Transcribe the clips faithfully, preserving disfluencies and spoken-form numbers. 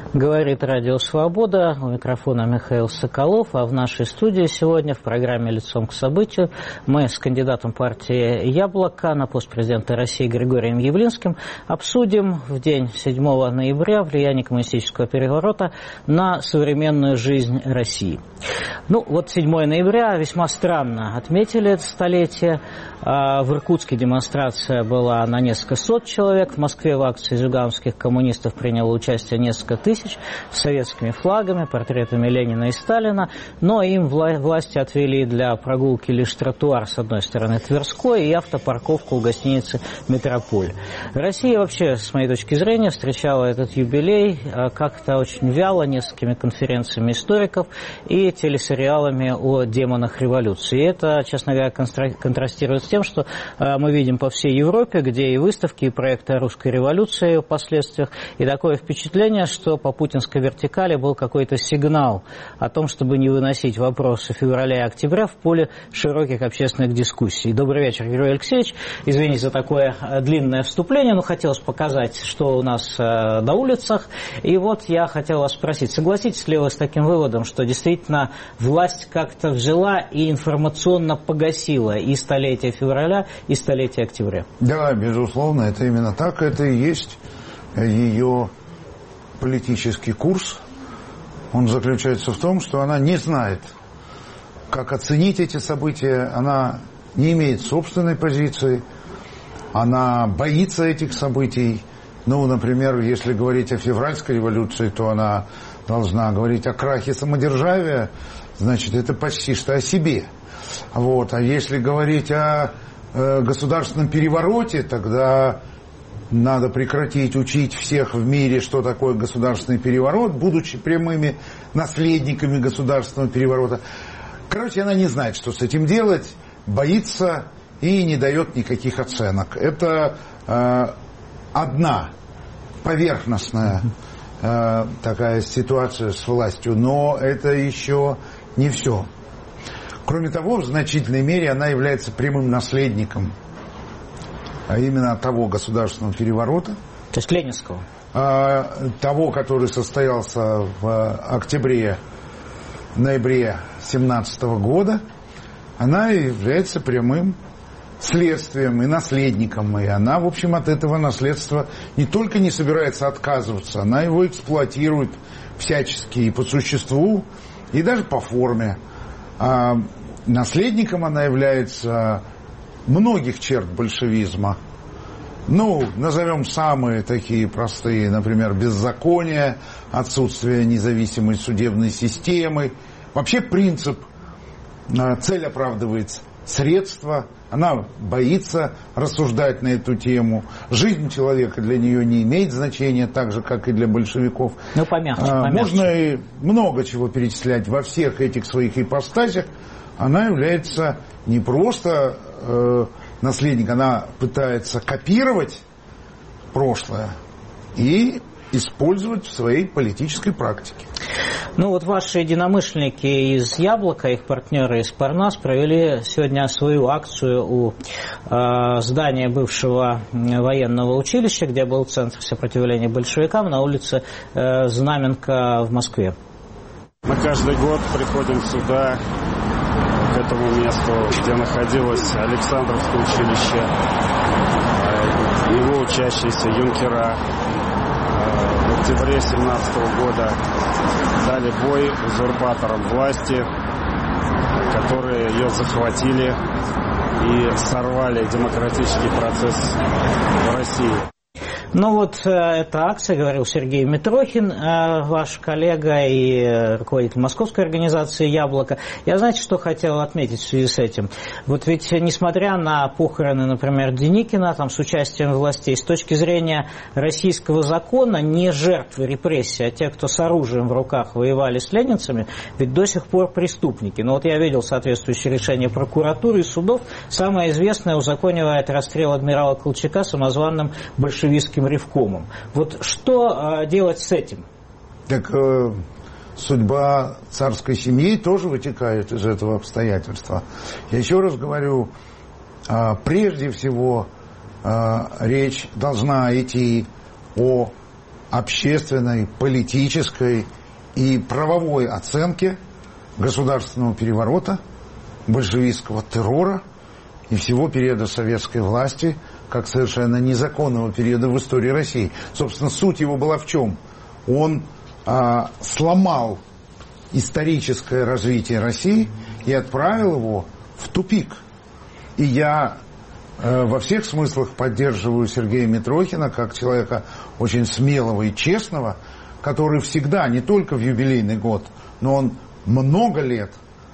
Говорит Радио Свобода, у микрофона Михаил Соколов, а в нашей студии сегодня в программе «Лицом к событию» мы с кандидатом партии «Яблоко» на пост президента России Григорием Явлинским обсудим в день седьмого ноября влияние коммунистического переворота на современную жизнь России. Ну, вот седьмого ноября весьма странно отметили это столетие. В Иркутске демонстрация была на несколько сот человек, в Москве в акции зюгановских коммунистов приняло участие несколько тысяч, с советскими флагами, портретами Ленина и Сталина, но им вла- власти отвели для прогулки лишь тротуар, с одной стороны, Тверской, и автопарковку у гостиницы «Метрополь». Россия вообще, с моей точки зрения, встречала этот юбилей как-то очень вяло, несколькими конференциями историков и телесериалами о демонах революции. И это, честно говоря, констра- контрастирует с тем, что мы видим по всей Европе, где и выставки, и проекты о русской революции, и о последствиях, и такое впечатление, что по путинской вертикали был какой-то сигнал о том, чтобы не выносить вопросы февраля и октября в поле широких общественных дискуссий. Добрый вечер, Григорий Алексеевич. Извините за такое длинное вступление, но хотелось показать, что у нас на улицах. И вот я хотел вас спросить, согласитесь ли вы с таким выводом, что действительно власть как-то взяла и информационно погасила и столетие февраля, и столетие октября? Да, безусловно, это именно так. Это и есть ее политический курс. Он заключается в том, что она не знает, как оценить эти события, она не имеет собственной позиции, она боится этих событий. Ну, например, если говорить о февральской революции, то она должна говорить о крахе самодержавия, значит, это почти что о себе. Вот. А если говорить о э, государственном перевороте, тогда надо прекратить учить всех в мире, что такое государственный переворот, будучи прямыми наследниками государственного переворота. Короче, она не знает, что с этим делать, боится и не дает никаких оценок. Это э, одна поверхностная э, такая ситуация с властью, но это еще не все. Кроме того, в значительной мере она является прямым наследником, а именно того государственного переворота. То есть ленинского? Того, который состоялся в октябре, ноябре семнадцатого года, она является прямым следствием и наследником. И она, в общем, от этого наследства не только не собирается отказываться, она его эксплуатирует всячески и по существу, и даже по форме. А наследником она является многих черт большевизма. Ну, назовем самые такие простые, например, беззаконие, отсутствие независимой судебной системы. Вообще принцип «цель оправдывает средства». Она боится рассуждать на эту тему. Жизнь человека для нее не имеет значения, так же, как и для большевиков. Ну, помягче, помягче. Можно и много чего перечислять. Во всех этих своих ипостасях она является не просто э, наследником, она пытается копировать прошлое и использовать в своей политической практике. Ну вот ваши единомышленники из «Яблока», их партнеры из «Парнас» провели сегодня свою акцию у э, здания бывшего военного училища, где был центр сопротивления большевикам, на улице э, Знаменка в Москве. Мы каждый год приходим сюда, к этому месту, где находилось Александровское училище, его учащиеся юнкера. В октябре семнадцатого года дали бой узурпаторам власти, которые ее захватили и сорвали демократический процесс в России. Ну вот эта акция, говорил Сергей Митрохин, ваш коллега и руководитель московской организации «Яблоко». Я, знаете, что хотел отметить в связи с этим? Вот ведь, несмотря на похороны, например, Деникина, там, с участием властей, с точки зрения российского закона, не жертвы репрессий, а те, кто с оружием в руках воевали с ленинцами, ведь до сих пор преступники. Но вот я видел соответствующее решение прокуратуры и судов. Самое известное узаконивает расстрел адмирала Колчака самозванным большевистским ревкомом. Вот что э, делать с этим? Так э, судьба царской семьи тоже вытекает из этого обстоятельства. Я еще раз говорю, э, прежде всего э, речь должна идти о общественной, политической и правовой оценке государственного переворота, большевистского террора и всего периода советской власти, как совершенно незаконного периода в истории России. Собственно, суть его была в чем? Он а, сломал историческое развитие России и отправил его в тупик. И я э, во всех смыслах поддерживаю Сергея Митрохина как человека очень смелого и честного, который всегда, не только в юбилейный год, но он много лет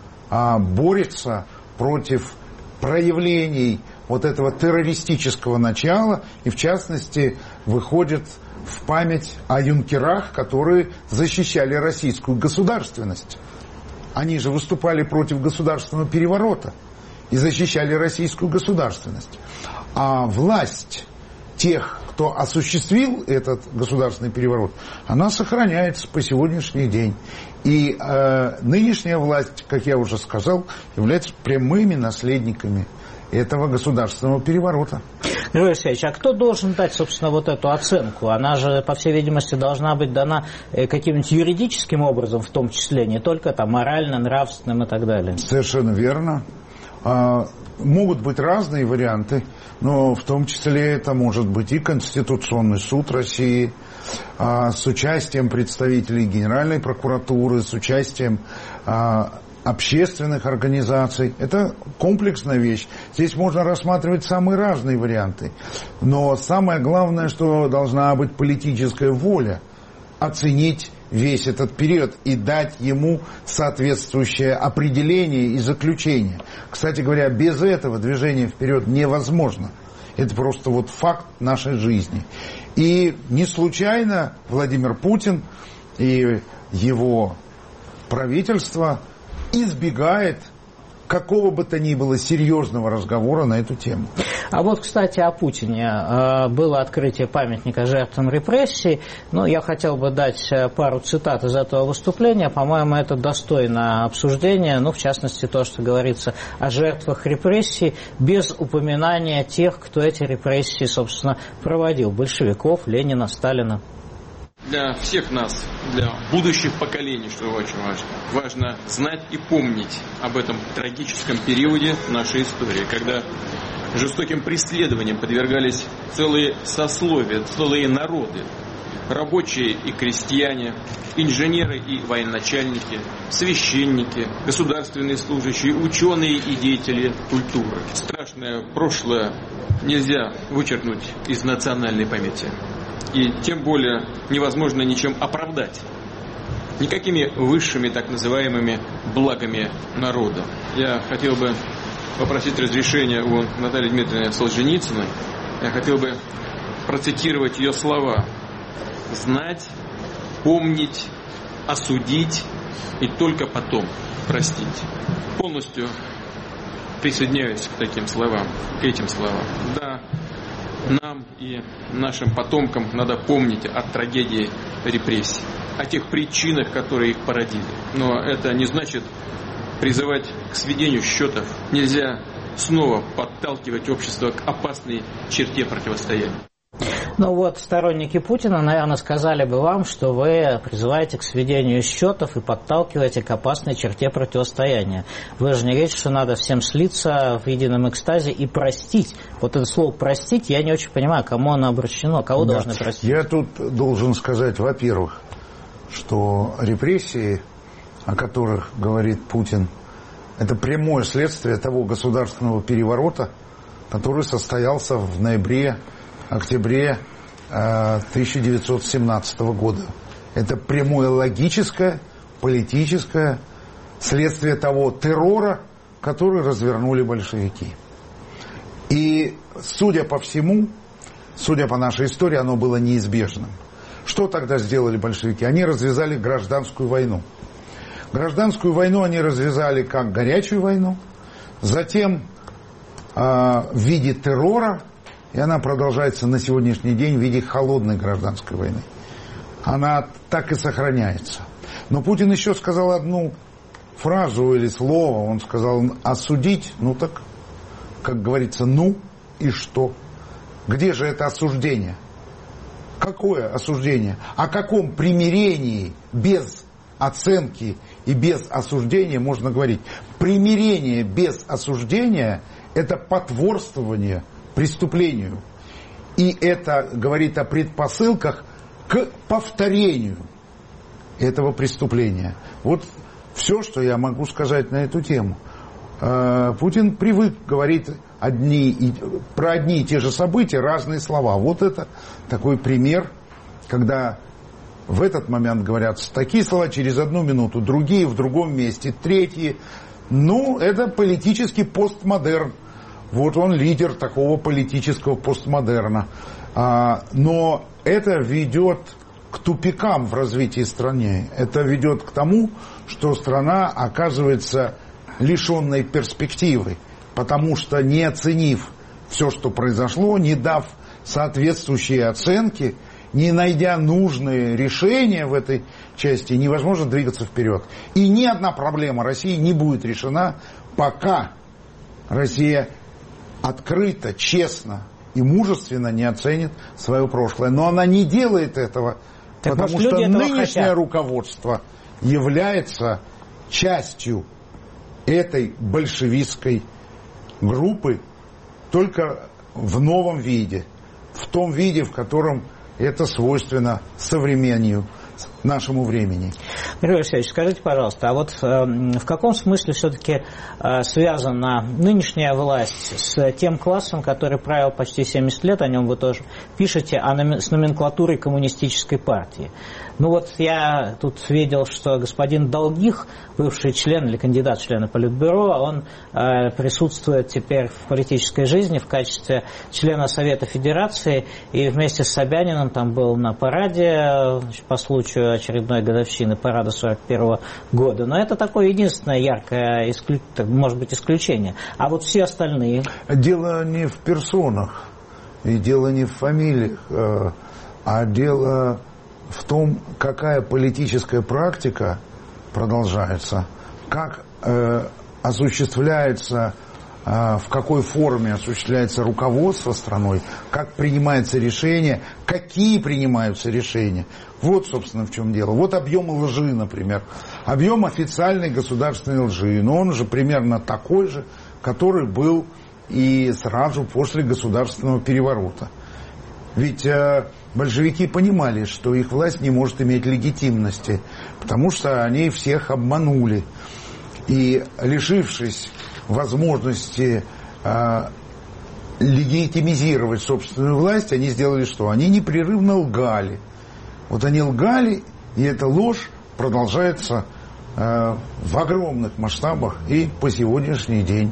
а, борется против проявлений вот этого террористического начала и, в частности, выходит в память о юнкерах, которые защищали российскую государственность. Они же выступали против государственного переворота и защищали российскую государственность. А власть тех, кто осуществил этот государственный переворот, она сохраняется по сегодняшний день. И э, нынешняя власть, как я уже сказал, является прямыми наследниками этого государственного переворота. Григорий Алексеевич, а кто должен дать, собственно, вот эту оценку? Она же, по всей видимости, должна быть дана каким-нибудь юридическим образом, в том числе, не только там морально, нравственным и так далее. Совершенно верно. А, могут быть разные варианты, но в том числе это может быть и Конституционный суд России, а, с участием представителей Генеральной прокуратуры, с участием а, общественных организаций. Это комплексная вещь. Здесь можно рассматривать самые разные варианты. Но самое главное, что должна быть политическая воля оценить весь этот период и дать ему соответствующее определение и заключение. Кстати говоря, без этого движение вперед невозможно. Это просто вот факт нашей жизни. И не случайно Владимир Путин и его правительство избегает какого бы то ни было серьезного разговора на эту тему. А вот, кстати, о Путине. Было открытие памятника жертвам репрессий. Ну, я хотел бы дать пару цитат из этого выступления. По-моему, это достойно обсуждения. Ну, в частности, то, что говорится о жертвах репрессий, без упоминания тех, кто эти репрессии, собственно, проводил. Большевиков, Ленина, Сталина. Для всех нас, для будущих поколений, что очень важно, важно знать и помнить об этом трагическом периоде нашей истории, когда жестоким преследованиям подвергались целые сословия, целые народы, рабочие и крестьяне, инженеры и военачальники, священники, государственные служащие, ученые и деятели культуры. Страшное прошлое нельзя вычеркнуть из национальной памяти. И тем более невозможно ничем оправдать. Никакими высшими так называемыми благами народа. Я хотел бы попросить разрешения у Натальи Дмитриевны Солженицыной. Я хотел бы процитировать ее слова. Знать, помнить, осудить и только потом простить. Полностью присоединяюсь к таким словам, к этим словам. Да, нам и нашим потомкам надо помнить о трагедии репрессий, о тех причинах, которые их породили. Но это не значит призывать к сведению счетов. Нельзя снова подталкивать общество к опасной черте противостояния. Ну вот, сторонники Путина, наверное, сказали бы вам, что вы призываете к сведению счетов и подталкиваете к опасной черте противостояния. Вы же не говорите, что надо всем слиться в едином экстазе и простить. Вот это слово «простить» я не очень понимаю, кому оно обращено, кого да. должны простить. Я тут должен сказать, во-первых, что репрессии, о которых говорит Путин, это прямое следствие того государственного переворота, который состоялся в ноябре октябре тысяча девятьсот семнадцатого года. Это прямое логическое, политическое следствие того террора, который развернули большевики. И, судя по всему, судя по нашей истории, оно было неизбежным. Что тогда сделали большевики? Они развязали гражданскую войну. Гражданскую войну они развязали как горячую войну, затем э, в виде террора, и она продолжается на сегодняшний день в виде холодной гражданской войны. Она так и сохраняется. Но Путин еще сказал одну фразу или слово. Он сказал: осудить, ну так, как говорится, ну и что? Где же это осуждение? Какое осуждение? О каком примирении без оценки и без осуждения можно говорить? Примирение без осуждения – это потворствование преступлению. И это говорит о предпосылках к повторению этого преступления. Вот все, что я могу сказать на эту тему. Путин привык говорить одни и, про одни и те же события разные слова. Вот это такой пример, когда в этот момент говорят такие слова, через одну минуту другие, в другом месте третьи. Ну, это политический постмодерн. Вот он лидер такого политического постмодерна. Но это ведет к тупикам в развитии страны. Это ведет к тому, что страна оказывается лишенной перспективы, потому что, не оценив все, что произошло, не дав соответствующие оценки, не найдя нужные решения в этой части, невозможно двигаться вперед. И ни одна проблема России не будет решена, пока Россия открыто, честно и мужественно не оценит свое прошлое. Но она не делает этого, так потому что нынешнее хотят. Руководство является частью этой большевистской группы только в новом виде, в том виде, в котором это свойственно современнию, нашему времени. Григорий Алексеевич, скажите, пожалуйста, а вот э, в каком смысле все-таки э, связана нынешняя власть с тем классом, который правил почти семьдесят лет, о нем вы тоже пишете, а на, с номенклатурой коммунистической партии? Ну вот я тут видел, что господин Долгих, бывший член или кандидат в члены Политбюро, он э, присутствует теперь в политической жизни в качестве члена Совета Федерации, и вместе с Собяниным там был на параде, значит, по случаю очередной годовщины парада сорок первого года. Но это такое единственное яркое, исклю... может быть, исключение. А вот все остальные... Дело не в персонах, и дело не в фамилиях, а дело в том, какая политическая практика продолжается, как э, осуществляется, э, в какой форме осуществляется руководство страной, как принимается решение, какие принимаются решения. Вот, собственно, в чем дело. Вот объем лжи, например. Объем официальной государственной лжи. Но он же примерно такой же, который был и сразу после государственного переворота. Ведь э, большевики понимали, что их власть не может иметь легитимности, потому что они всех обманули. И, лишившись возможности э, легитимизировать собственную власть, они сделали что? Они непрерывно лгали. Вот они лгали, и эта ложь продолжается э, в огромных масштабах и по сегодняшний день.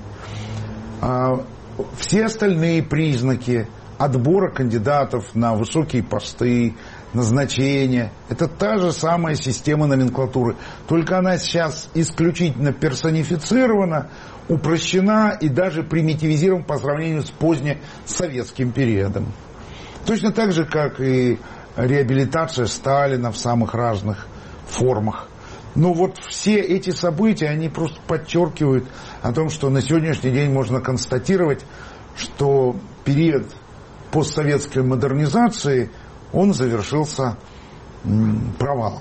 Э, все остальные признаки отбора кандидатов на высокие посты, назначения, это та же самая система номенклатуры. Только она сейчас исключительно персонифицирована, упрощена и даже примитивизирована по сравнению с позднесоветским периодом. Точно так же, как и реабилитация Сталина в самых разных формах. Но вот все эти события, они просто подчеркивают о том, что на сегодняшний день можно констатировать, что период постсоветской модернизации, он завершился провалом.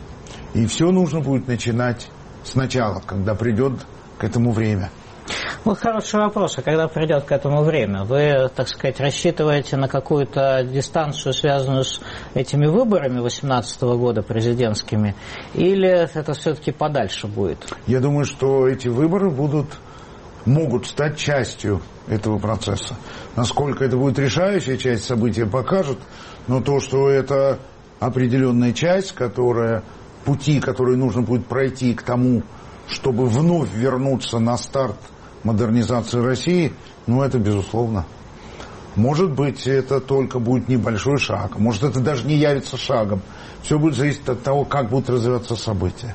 И все нужно будет начинать сначала, когда придет к этому время. Вот хороший вопрос. А когда придет к этому время? Вы, так сказать, рассчитываете на какую-то дистанцию, связанную с этими выборами две тысячи восемнадцатого года президентскими? Или это все-таки подальше будет? Я думаю, что эти выборы будут, могут стать частью этого процесса. Насколько это будет решающая часть, события покажут. Но то, что это определенная часть, которая, пути, которые нужно будет пройти к тому, чтобы вновь вернуться на старт модернизации России, ну, это безусловно. Может быть, это только будет небольшой шаг. Может, это даже не явится шагом. Все будет зависеть от того, как будут развиваться события.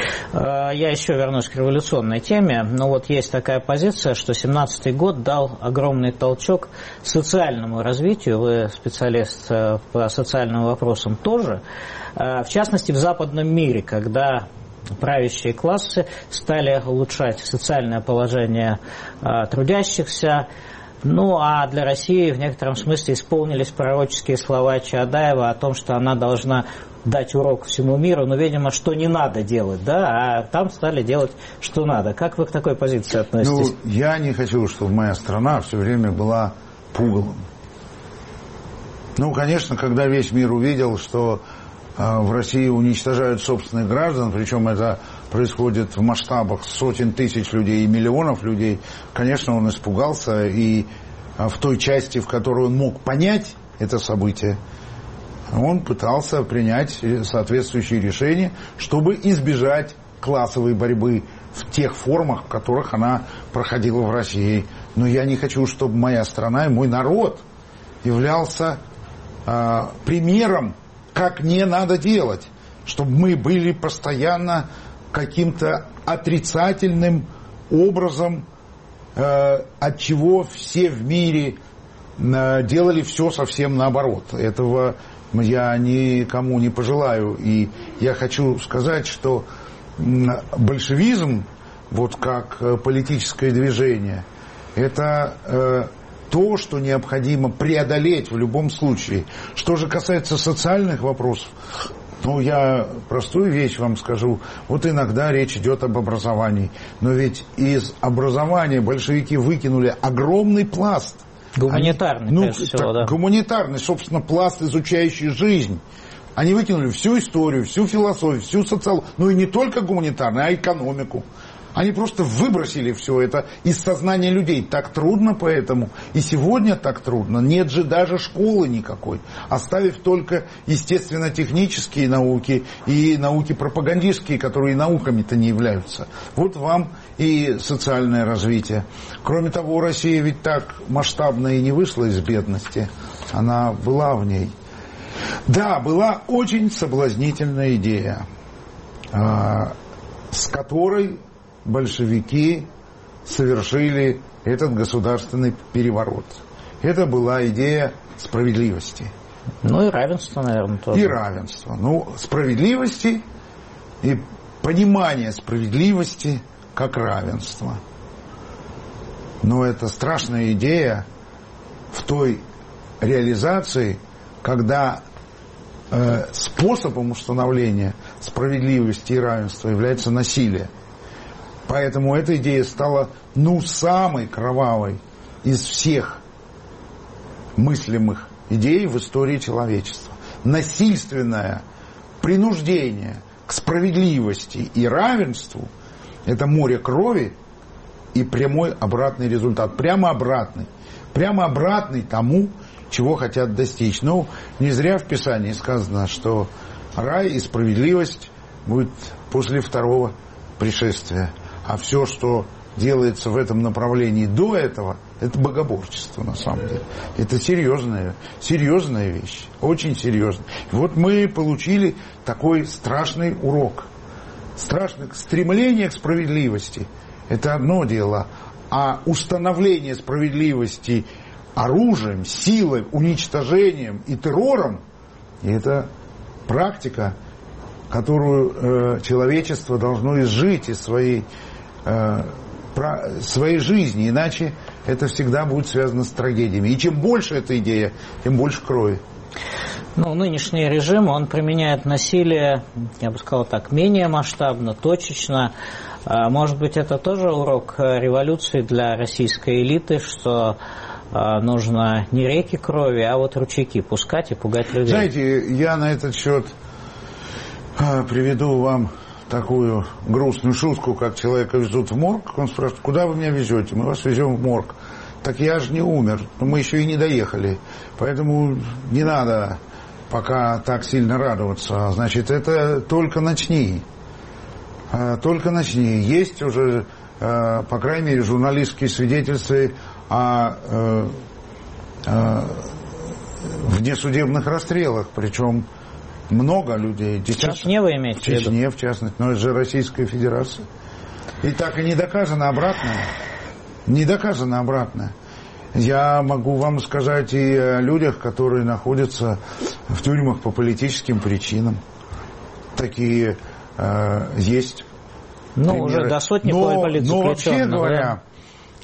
Я еще вернусь к революционной теме. Но вот есть такая позиция, что семнадцатый год дал огромный толчок социальному развитию. Вы специалист по социальным вопросам тоже. В частности, в западном мире, когда правящие классы стали улучшать социальное положение трудящихся, Ну, а для России в некотором смысле исполнились пророческие слова Чаадаева о том, что она должна дать урок всему миру, но, видимо, что не надо делать, да, а там стали делать, что надо. Как вы к такой позиции относитесь? Ну, я не хочу, чтобы моя страна все время была пугалом. Ну, конечно, когда весь мир увидел, что э, в России уничтожают собственных граждан, причем это происходит в масштабах сотен тысяч людей и миллионов людей, конечно, он испугался, и э, в той части, в которой он мог понять это событие, он пытался принять соответствующие решения, чтобы избежать классовой борьбы в тех формах, в которых она проходила в России. Но я не хочу, чтобы моя страна и мой народ являлся э, примером, как не надо делать, чтобы мы были постоянно каким-то отрицательным образом, э, от чего все в мире э, делали все совсем наоборот. Этого я никому не пожелаю. И я хочу сказать, что большевизм, вот как политическое движение, это э, то, что необходимо преодолеть в любом случае. Что же касается социальных вопросов, ну, я простую вещь вам скажу. Вот иногда речь идет об образовании. Но ведь из образования большевики выкинули огромный пласт. Гуманитарный, Они, ну, прежде всего, да. Гуманитарный, собственно, пласт, изучающий жизнь. Они выкинули всю историю, всю философию, всю социологию. Ну и не только гуманитарную, а экономику. Они просто выбросили все это из сознания людей. Так трудно поэтому. И сегодня так трудно. Нет же даже школы никакой. Оставив только естественно-технические науки и науки пропагандистские, которые науками-то не являются. Вот вам и социальное развитие. Кроме того, Россия ведь так масштабно и не вышла из бедности. Она была в ней. Да, была очень соблазнительная идея, с которой большевики совершили этот государственный переворот. Это была идея справедливости. Ну и равенства, наверное, тоже. И равенства. Ну, справедливости и понимание справедливости как равенства. Но это страшная идея в той реализации, когда э, способом установления справедливости и равенства является насилие. Поэтому эта идея стала, ну, самой кровавой из всех мыслимых идей в истории человечества. Насильственное принуждение к справедливости и равенству – это море крови и прямой обратный результат. Прямо обратный. Прямо обратный тому, чего хотят достичь. Ну, не зря в Писании сказано, что рай и справедливость будет после второго пришествия. А все, что делается в этом направлении до этого, это богоборчество на самом деле. Это серьезная, серьезная вещь. Очень серьезная. И вот мы получили такой страшный урок. Страшное стремление к справедливости – это одно дело. А установление справедливости оружием, силой, уничтожением и террором – это практика, которую э, человечество должно изжить из своей, э, про, своей жизни. Иначе это всегда будет связано с трагедиями. И чем больше эта идея, тем больше крови. Ну, нынешний режим, он применяет насилие, я бы сказал так, менее масштабно, точечно. Может быть, это тоже урок революции для российской элиты, что нужно не реки крови, а вот ручейки пускать и пугать людей. Знаете, я на этот счет приведу вам такую грустную шутку, как человека везут в морг. Он спрашивает: куда вы меня везете? Мы вас везем в морг. Так я же не умер, но мы еще и не доехали. Поэтому не надо пока так сильно радоваться. Значит, это только начни. Только начни. Есть уже, по крайней мере, журналистские свидетельства о внесудебных расстрелах. Причем много людей. Десяток. В Чечне вы имеете в виду? В Чечне, в частности. Но это же Российская Федерация. И так и не доказано обратное. Не доказано обратное. Я могу вам сказать и о людях, которые находятся в тюрьмах по политическим причинам. Такие э, есть. Ну, примеры. уже до сотни но, политзаключенных. но вообще говоря,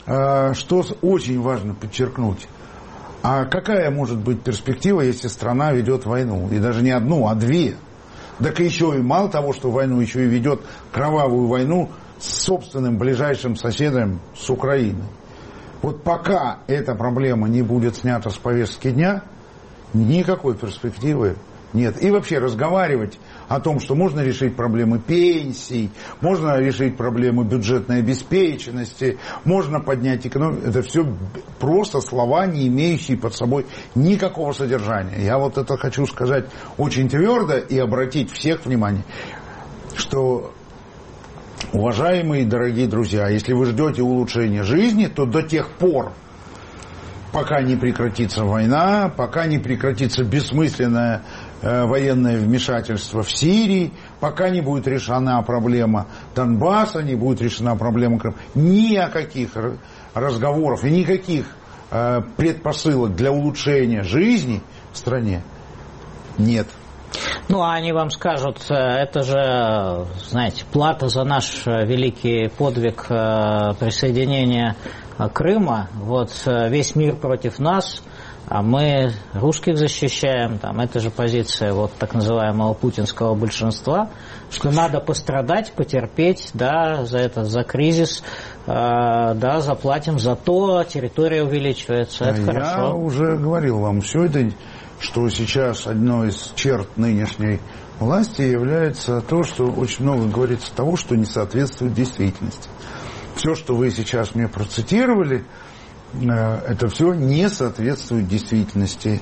что очень важно подчеркнуть, а какая может быть перспектива, если страна ведет войну? И даже не одну, а две. Так еще и мало того, что войну, еще и ведет кровавую войну с собственным ближайшим соседом, с Украиной. Вот пока эта проблема не будет снята с повестки дня, никакой перспективы нет. И вообще разговаривать о том, что можно решить проблемы пенсий, можно решить проблемы бюджетной обеспеченности, можно поднять экономику, это все просто слова, не имеющие под собой никакого содержания. Я вот это хочу сказать очень твердо и обратить всех внимание, что, уважаемые дорогие друзья, если вы ждете улучшения жизни, то до тех пор, пока не прекратится война, пока не прекратится бессмысленное э, военное вмешательство в Сирии, пока не будет решена проблема Донбасса, не будет решена проблема Крыма, ни о каких разговоров и никаких э, предпосылок для улучшения жизни в стране нет. Ну, а они вам скажут, это же, знаете, плата за наш великий подвиг присоединения Крыма. Вот весь мир против нас, а мы русских защищаем. Там, это же позиция вот так называемого путинского большинства, что надо пострадать, потерпеть, да, за это, за кризис, да, заплатим, зато территория увеличивается. Это Я хорошо. Я уже говорил вам, все это, что сейчас одной из черт нынешней власти является то, что очень много говорится того, что не соответствует действительности. Все, что вы сейчас мне процитировали, это все не соответствует действительности.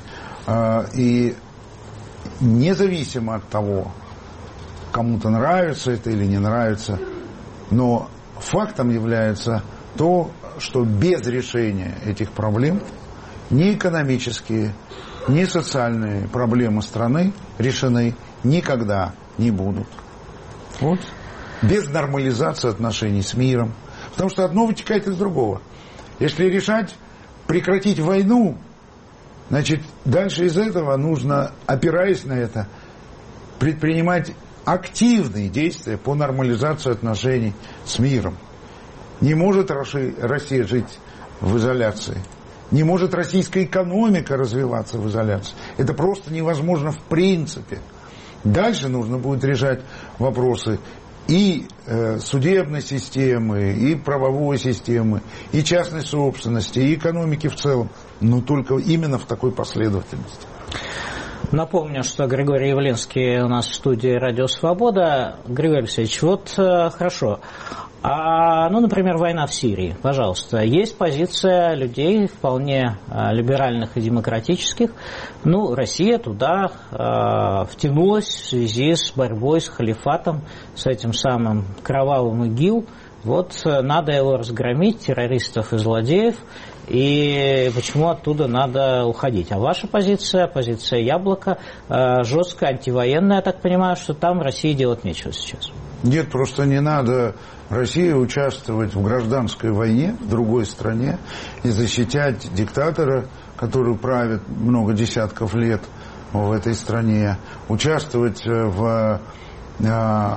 И независимо от того, кому-то нравится это или не нравится, но фактом является то, что без решения этих проблем ни экономические, ни социальные проблемы страны решены никогда не будут. Вот. Без нормализации отношений с миром. Потому что одно вытекает из другого. Если решать прекратить войну, значит, дальше из этого нужно, опираясь на это, предпринимать активные действия по нормализации отношений с миром. Не может Россия жить в изоляции. Не может российская экономика развиваться в изоляции. Это просто невозможно в принципе. Дальше нужно будет решать вопросы и э, судебной системы, и правовой системы, и частной собственности, и экономики в целом. Но только именно в такой последовательности. Напомню, что Григорий Явлинский у нас в студии «Радио Свобода». Григорий Алексеевич, вот э, хорошо. А, ну, например, война в Сирии, пожалуйста. Есть позиция людей вполне а, либеральных и демократических. Ну, Россия туда а, втянулась в связи с борьбой с халифатом, с этим самым кровавым ИГИЛ. Вот надо его разгромить, террористов и злодеев, и почему оттуда надо уходить. А ваша позиция, позиция Яблока, а, жесткая, антивоенная, я так понимаю, что там в России делать нечего сейчас. Нет, просто не надо России участвовать в гражданской войне в другой стране и защищать диктатора, который правит много десятков лет в этой стране, участвовать в э,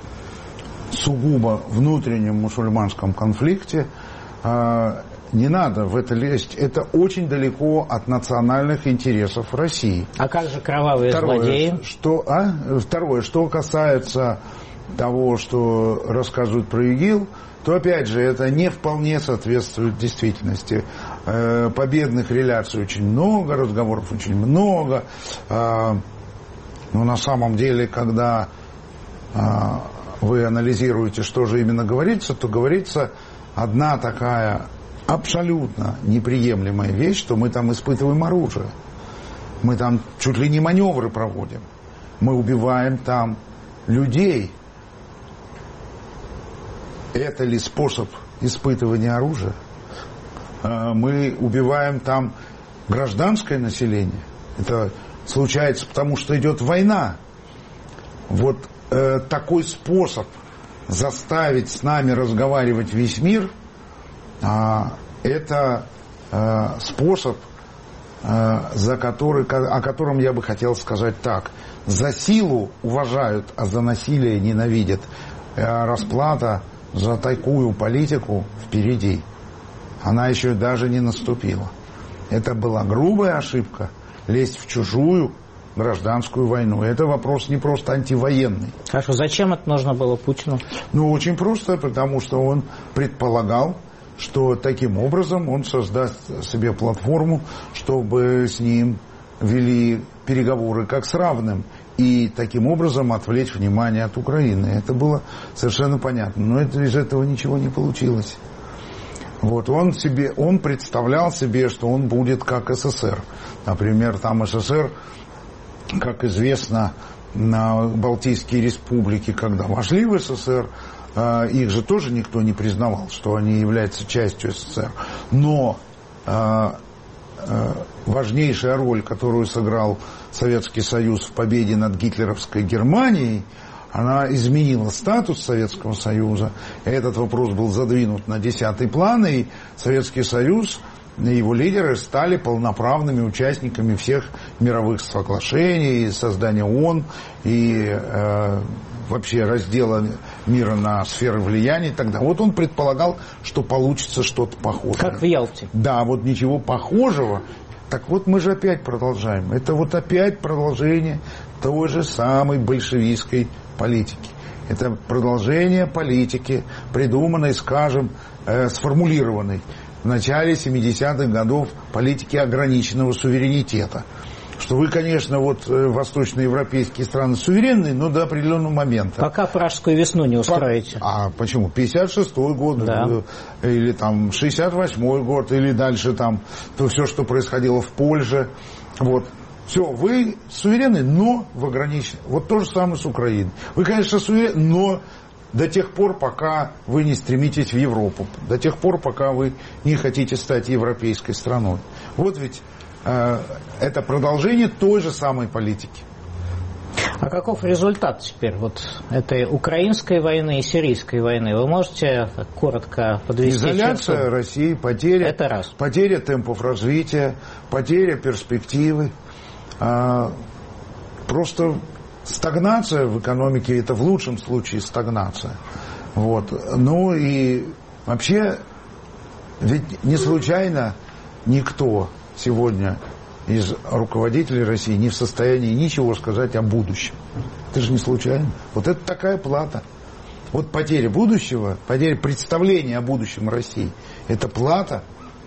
сугубо внутреннем мусульманском конфликте. Э, не надо в это лезть. Это очень далеко от национальных интересов России. А как же кровавые Второе, злодеи? Что, а? Второе, что касается того, что рассказывают про ИГИЛ, то, опять же, это не вполне соответствует действительности. Э, победных реляций очень много, разговоров очень много. Э, но на самом деле, когда э, вы анализируете, что же именно говорится, то говорится одна такая абсолютно неприемлемая вещь, что мы там испытываем оружие. Мы там чуть ли не маневры проводим. Мы убиваем там людей. Это ли способ испытывания оружия? Мы убиваем там гражданское население. Это случается потому, что идет война. Вот э, такой способ заставить с нами разговаривать весь мир, э, это э, способ, э, за который, о котором я бы хотел сказать так. За силу уважают, а за насилие ненавидят. Э, расплата за такую политику впереди. Она еще даже не наступила. Это была грубая ошибка лезть в чужую гражданскую войну. Это вопрос не просто антивоенный. Хорошо, зачем это нужно было Путину? Ну, очень просто, потому что он предполагал, что таким образом он создаст себе платформу, чтобы с ним вели переговоры как с равным, и таким образом отвлечь внимание от Украины. Это было совершенно понятно. Но это, из этого ничего не получилось. Вот, он, себе, он представлял себе, что он будет как СССР. Например, там СССР, как известно, на Балтийские республики, когда вошли в СССР, их же тоже никто не признавал, что они являются частью СССР. Но важнейшая роль, которую сыграл Советский Союз в победе над гитлеровской Германией, она изменила статус Советского Союза. Этот вопрос был задвинут на десятый план, и Советский Союз и его лидеры стали полноправными участниками всех мировых соглашений, создания ООН и э, вообще раздела мира на сферы влияния тогда. Вот он предполагал, что получится что-то похожее. Как в Ялте. Да, вот ничего похожего. Так вот мы же опять продолжаем. Это вот опять продолжение той же самой большевистской политики. Это продолжение политики, придуманной, скажем, э, сформулированной в начале семидесятых годов политики ограниченного суверенитета. Что вы, конечно, вот восточноевропейские страны суверенные, но до определенного момента. Пока Пражскую весну не устроите. А почему? пятьдесят шестой год, да. Или там шестьдесят восьмой год, или дальше там то все, что происходило в Польше. Вот. Все, вы суверенны, но в ограниченном. Вот то же самое с Украиной. Вы, конечно, суверенны, но до тех пор, пока вы не стремитесь в Европу. До тех пор, пока вы не хотите стать европейской страной. Вот ведь э, это продолжение той же самой политики. А каков результат теперь вот этой украинской войны и сирийской войны? Вы можете коротко подвести? Изоляция черту? России, потеря, это раз. потеря темпов развития, потеря перспективы. А, просто стагнация в экономике, это в лучшем случае стагнация. Вот. Ну и вообще, ведь не случайно никто сегодня из руководителей России не в состоянии ничего сказать о будущем. Это же не случайно. Вот это такая плата. Вот потеря будущего, потеря представления о будущем России, это плата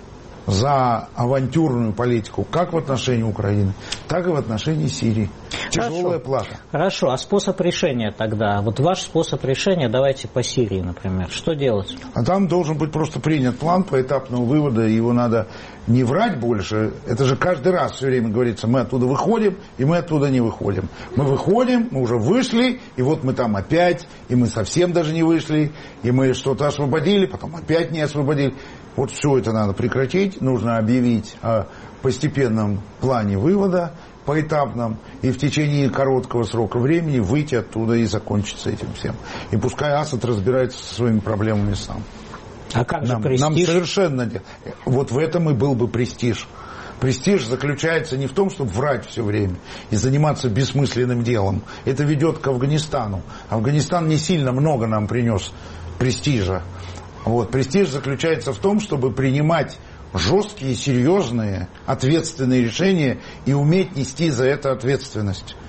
за авантюрную политику как в отношении Украины, так и в отношении Сирии. Тяжелая Хорошо. плата. Хорошо, а способ решения тогда? Вот ваш способ решения, давайте по Сирии, например. Что делать? А там должен быть просто принят план поэтапного вывода, его надо не врать больше. Это же каждый раз все время говорится, мы оттуда выходим, и мы оттуда не выходим. Мы выходим, мы уже вышли, и вот мы там опять, и мы совсем даже не вышли, и мы что-то освободили, потом опять не освободили. Вот все это надо прекратить, нужно объявить о постепенном плане вывода, поэтапном, и в течение короткого срока времени выйти оттуда и закончить с этим всем. И пускай Асад разбирается со своими проблемами сам. А как же нам, престиж? Нам совершенно... Вот в этом и был бы престиж. Престиж заключается не в том, чтобы врать все время и заниматься бессмысленным делом. Это ведет к Афганистану. Афганистан не сильно много нам принес престижа. Вот. Престиж заключается в том, чтобы принимать жесткие, серьезные, ответственные решения и уметь нести за это ответственность.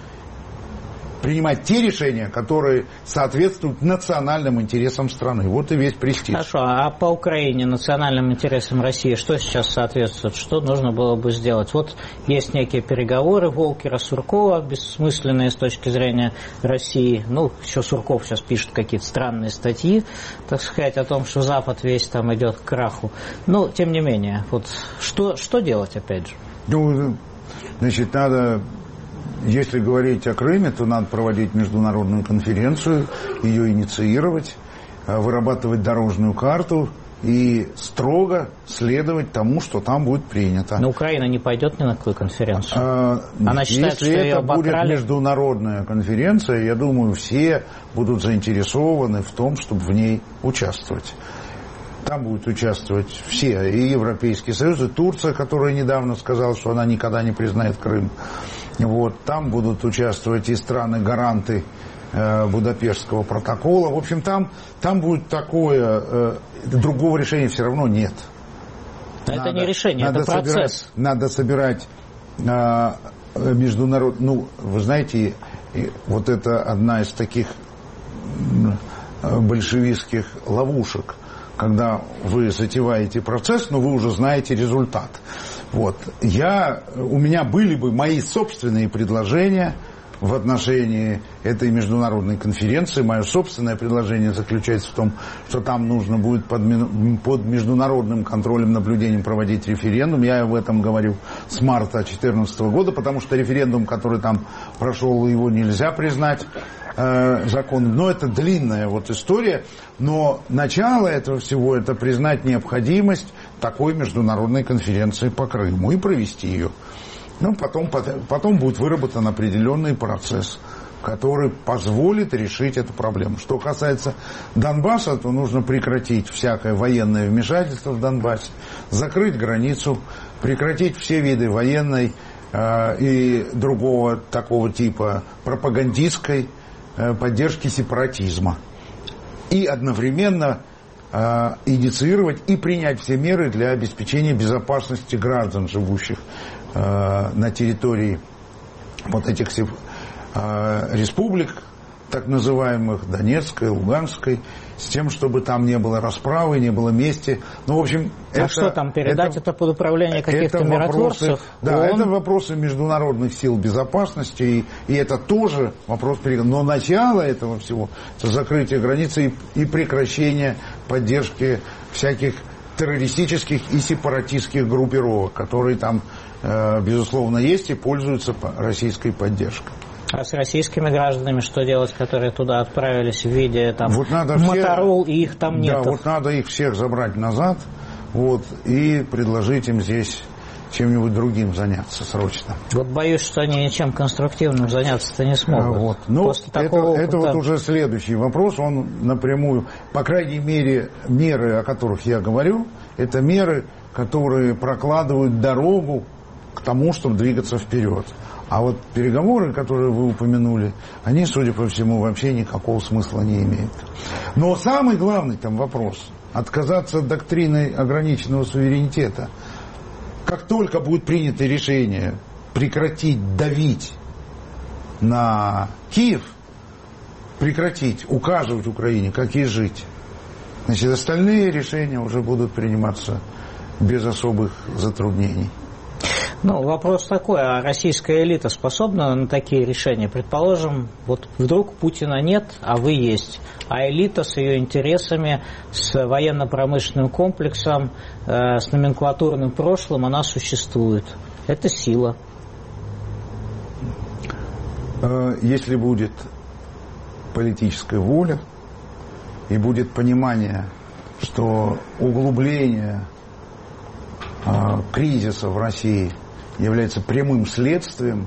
Принимать те решения, которые соответствуют национальным интересам страны. Вот и весь престиж. Хорошо, а по Украине национальным интересам России что сейчас соответствует? Что нужно было бы сделать? Вот есть некие переговоры Волкера, Суркова, бессмысленные с точки зрения России. Ну, еще Сурков сейчас пишет какие-то странные статьи, так сказать, о том, что Запад весь там идет к краху. Но, тем не менее, вот что, что делать опять же? Ну, значит, надо... Если говорить о Крыме, то надо проводить международную конференцию, ее инициировать, вырабатывать дорожную карту и строго следовать тому, что там будет принято. Но Украина не пойдет ни на какую конференцию? А, Она считает, если что это ее обокрали? Будет международная конференция, я думаю, все будут заинтересованы в том, чтобы в ней участвовать. Там будут участвовать все, и Европейский Союз, и Турция, которая недавно сказала, что она никогда не признает Крым. Вот, там будут участвовать и страны-гаранты э, Будапештского протокола. В общем, там, там будет такое... Э, другого решения все равно нет. Это надо, не решение, надо это процесс. Собирать, надо собирать а, международ... Ну, вы знаете, вот это одна из таких большевистских ловушек, когда вы затеваете процесс, но вы уже знаете результат. Вот. Я, у меня были бы мои собственные предложения в отношении этой международной конференции. Мое собственное предложение заключается в том, что там нужно будет под, под международным контролем, наблюдением проводить референдум. Я об этом говорю с марта две тысячи четырнадцатого года, потому что референдум, который там прошел, его нельзя признать э, законом. Но это длинная вот история. Но начало этого всего — это признать необходимость такой международной конференции по Крыму и провести ее. Ну, потом, потом будет выработан определенный процесс, который позволит решить эту проблему. Что касается Донбасса, то нужно прекратить всякое военное вмешательство в Донбассе, закрыть границу, прекратить все виды военной э, и другого такого типа пропагандистской э, поддержки сепаратизма. И одновременно э, инициировать и принять все меры для обеспечения безопасности граждан, живущих на территории вот этих э, республик, так называемых, Донецкой, Луганской, с тем, чтобы там не было расправы, не было мести. Ну, в общем, а это, что там, передать это, это под управление каких-то миротворцев? Да, ООН? Это вопросы международных сил безопасности, и, и это тоже вопрос переговоров. Но начало этого всего — это закрытие границы и, и прекращение поддержки всяких террористических и сепаратистских группировок, которые там, э, безусловно, есть и пользуются российской поддержкой. А с российскими гражданами что делать, которые туда отправились в виде там вот надо Моторол, все, и их там нет? Да, вот надо их всех забрать назад, вот, и предложить им здесь чем-нибудь другим заняться срочно. Вот боюсь, что они ничем конструктивным заняться-то не смогут. А, вот. Ну, После это, такого это опыта... вот уже следующий вопрос, он напрямую, по крайней мере, меры, о которых я говорю, это меры, которые прокладывают дорогу к тому, чтобы двигаться вперед. А вот переговоры, которые вы упомянули, они, судя по всему, вообще никакого смысла не имеют. Но самый главный там вопрос — отказаться от доктрины ограниченного суверенитета. Как только будет принято решение прекратить давить на Киев, прекратить указывать Украине, как ей жить, значит, остальные решения уже будут приниматься без особых затруднений. Ну, вопрос такой, а российская элита способна на такие решения? Предположим, вот вдруг Путина нет, а вы есть, а элита с ее интересами, с военно-промышленным комплексом, э, с номенклатурным прошлым, она существует. Это сила. Если будет политическая воля и будет понимание, что углубление э, кризиса в России является прямым следствием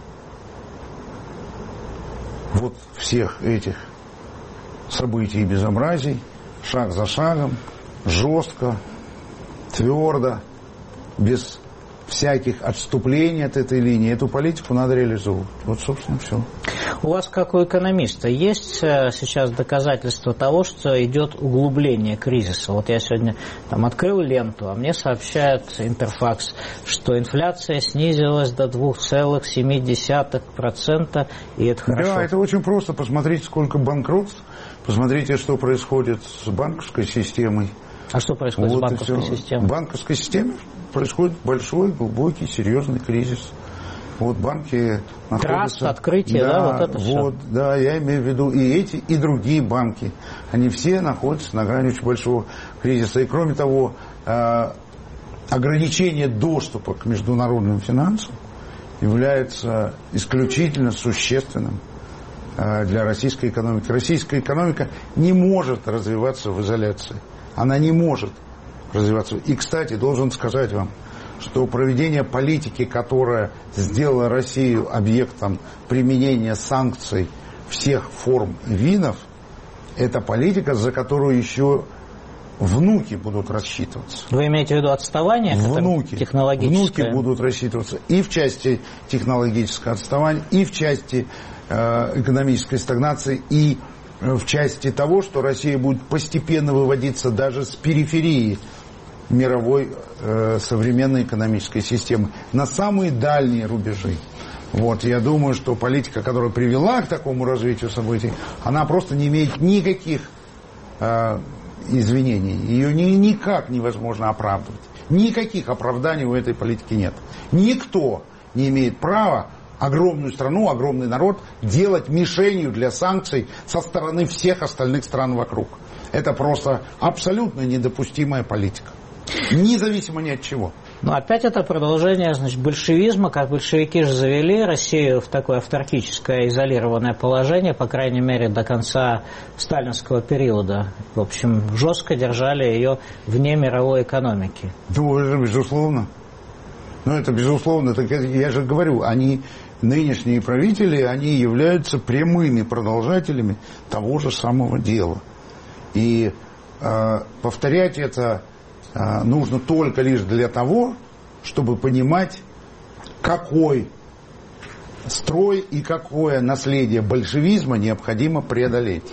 вот всех этих событий и безобразий, шаг за шагом, жестко, твердо, без всяких отступлений от этой линии, эту политику надо реализовывать. Вот, собственно, все. У вас, как у экономиста, есть сейчас доказательства того, что идет углубление кризиса? Вот я сегодня там открыл ленту, а мне сообщает Интерфакс, что инфляция снизилась до два целых семь десятых процента, и это хорошо. Да, это очень просто. Посмотрите, сколько банкротств, посмотрите, что происходит с банковской системой. А что происходит вот с банковской системой? В банковской системе происходит большой, глубокий, серьезный кризис. Вот банки находятся... Траст, открытие, да, да, вот это вот, все. Да, я имею в виду и эти, и другие банки. Они все находятся на грани очень большого кризиса. И кроме того, ограничение доступа к международным финансам является исключительно существенным для российской экономики. Российская экономика не может развиваться в изоляции. Она не может развиваться. И, кстати, должен сказать вам, что проведение политики, которая сделала Россию объектом применения санкций всех форм и видов, это политика, за которую еще внуки будут рассчитываться. Вы имеете в виду отставание? Внуки. Технологическое? Внуки будут рассчитываться и в части технологического отставания, и в части э, экономической стагнации, и в части того, что Россия будет постепенно выводиться даже с периферии мировой э, современной экономической системы на самые дальние рубежи. Вот, я думаю, что политика, которая привела к такому развитию событий, она просто не имеет никаких э, извинений. Ее ни, никак невозможно оправдывать. Никаких оправданий у этой политики нет. Никто не имеет права огромную страну, огромный народ делать мишенью для санкций со стороны всех остальных стран вокруг. Это просто абсолютно недопустимая политика. Независимо ни от чего. Но опять это продолжение, значит, большевизма, как большевики же завели Россию в такое авторитическое изолированное положение, по крайней мере, до конца сталинского периода. В общем, жестко держали ее вне мировой экономики. Ну, это безусловно. Ну, это безусловно. Так я же говорю, они, нынешние правители, они являются прямыми продолжателями того же самого дела. И э, повторять это нужно только лишь для того, чтобы понимать, какой строй и какое наследие большевизма необходимо преодолеть.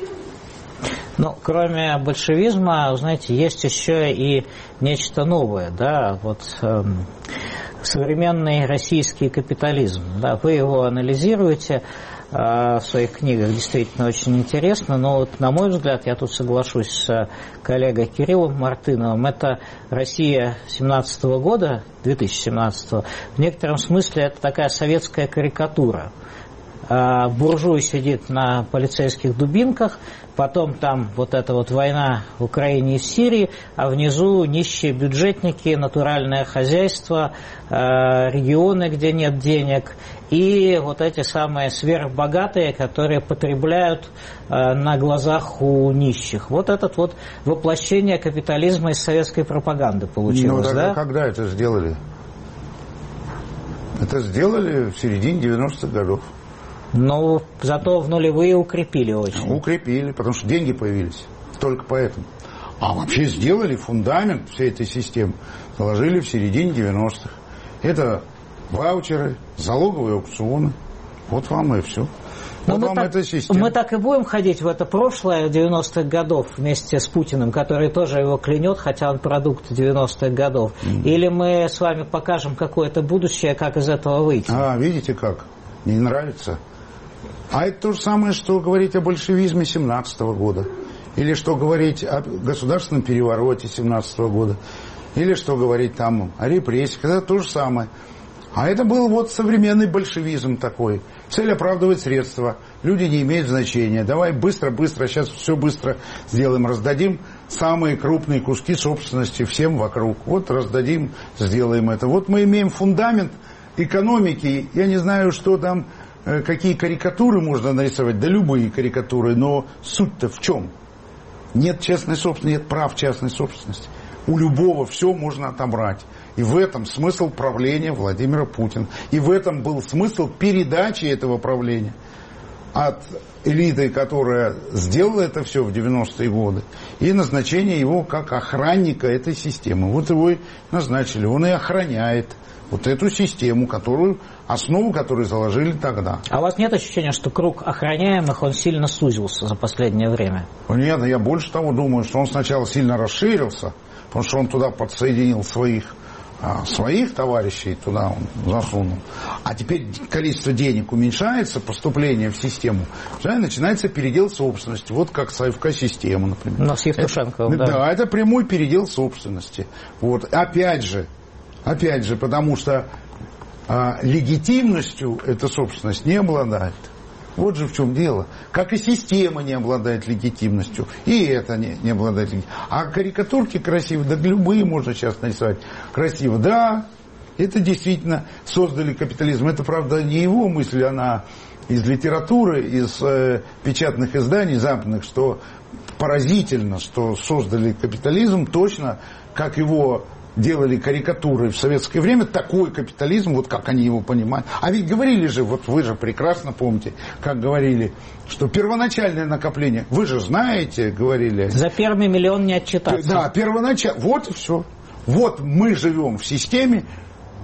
Ну, кроме большевизма, знаете, есть еще и нечто новое, да, вот эм, современный российский капитализм, да, вы его анализируете в своих книгах, действительно очень интересно, но вот, на мой взгляд, я тут соглашусь с коллегой Кириллом Мартыновым, это Россия семнадцатого года, две тысячи семнадцатого, в некотором смысле это такая советская карикатура. Буржуй сидит на полицейских дубинках, потом там вот эта вот война в Украине и в Сирии, а внизу нищие бюджетники, натуральное хозяйство, регионы, где нет денег, и вот эти самые сверхбогатые, которые потребляют на глазах у нищих. Вот это вот воплощение капитализма из советской пропаганды получилось, ну, да? Когда это сделали? Это сделали в середине девяностых годов. Но зато в нулевые укрепили очень. Укрепили, потому что деньги появились. Только поэтому. А вообще сделали фундамент всей этой системы. Заложили в середине девяностых. Это ваучеры, залоговые аукционы. Вот вам и все. Вот вам эта система. Мы так и будем ходить в это прошлое девяностых годов вместе с Путиным, который тоже его клянет, хотя он продукт девяностых годов. Mm. Или мы с вами покажем какое-то будущее, как из этого выйти? А, видите как? Не нравится? А это то же самое, что говорить о большевизме семнадцатого года. Или что говорить о государственном перевороте семнадцатого года. Или что говорить там о репрессиях. Это то же самое. А это был вот современный большевизм такой. Цель оправдывает средства. Люди не имеют значения. Давай быстро-быстро, сейчас все быстро сделаем. Раздадим самые крупные куски собственности всем вокруг. Вот раздадим, сделаем это. Вот мы имеем фундамент экономики. Я не знаю, что там, какие карикатуры можно нарисовать. Да любые карикатуры. Но суть-то в чем? Нет частной собственности, нет прав частной собственности. У любого все можно отобрать. И в этом смысл правления Владимира Путина. И в этом был смысл передачи этого правления от элиты, которая сделала это все в девяностые годы, и назначение его как охранника этой системы. Вот его и назначили. Он и охраняет вот эту систему, которую, основу которой заложили тогда. А у вас нет ощущения, что круг охраняемых, он сильно сузился за последнее время? Нет, я больше того думаю, что он сначала сильно расширился, потому что он туда подсоединил своих, своих товарищей, туда он засунул. А теперь количество денег уменьшается, поступление в систему, начинается передел собственности. Вот как с АФК-система, например. Но с Евтушенковым, это, да. Да, это прямой передел собственности. Вот. Опять же, опять же, потому что а, легитимностью эта собственность не обладает. Вот же в чем дело. Как и система не обладает легитимностью. И это не, не обладает легитимностью. А карикатурки красивые, да любые можно сейчас нарисовать красиво. Да, это действительно создали капитализм. Это, правда, не его мысль, она из литературы, из э, печатных изданий западных, что поразительно, что создали капитализм точно, как его делали карикатуры в советское время, такой капитализм, вот как они его понимают. А ведь говорили же, вот вы же прекрасно помните, как говорили, что первоначальное накопление, вы же знаете, говорили. За первый миллион не отчитаться. Да, первоначально, вот и все. Вот мы живем в системе,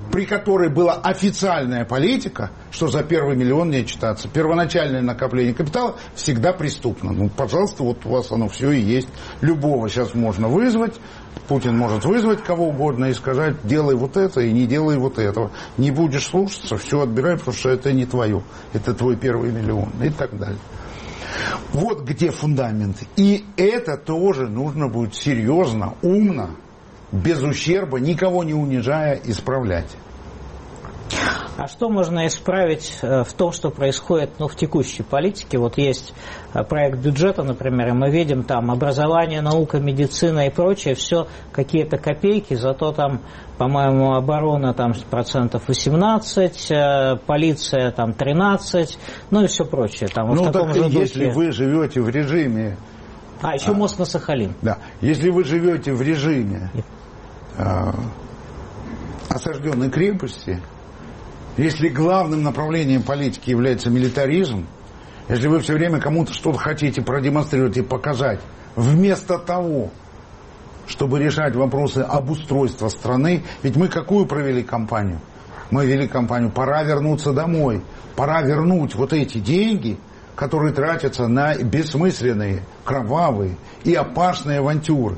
при которой была официальная политика, что за первый миллион не отчитаться. Первоначальное накопление капитала всегда преступно. Ну, пожалуйста, вот у вас оно все и есть. Любого сейчас можно вызвать. Путин может вызвать кого угодно и сказать: делай вот это и не делай вот этого. Не будешь слушаться, все отбирай, потому что это не твое. Это твой первый миллион. И так далее. Вот где фундамент. И это тоже нужно будет серьезно, умно, без ущерба, никого не унижая, исправлять. А что можно исправить в том, что происходит, ну, в текущей политике? Вот есть проект бюджета, например, и мы видим там образование, наука, медицина и прочее, все какие-то копейки, зато там, по-моему, оборона там процентов восемнадцать, полиция там тринадцать, ну и все прочее. Там, ну, в таком так же если духе. Вы живете в режиме... А, еще мост на Сахалин. Да, если вы живете в режиме э, осажденной крепости, если главным направлением политики является милитаризм, если вы все время кому-то что-то хотите продемонстрировать и показать, вместо того, чтобы решать вопросы обустройства страны, ведь мы какую провели кампанию? Мы вели кампанию «Пора вернуться домой», пора вернуть вот эти деньги, которые тратятся на бессмысленные, кровавые и опасные авантюры.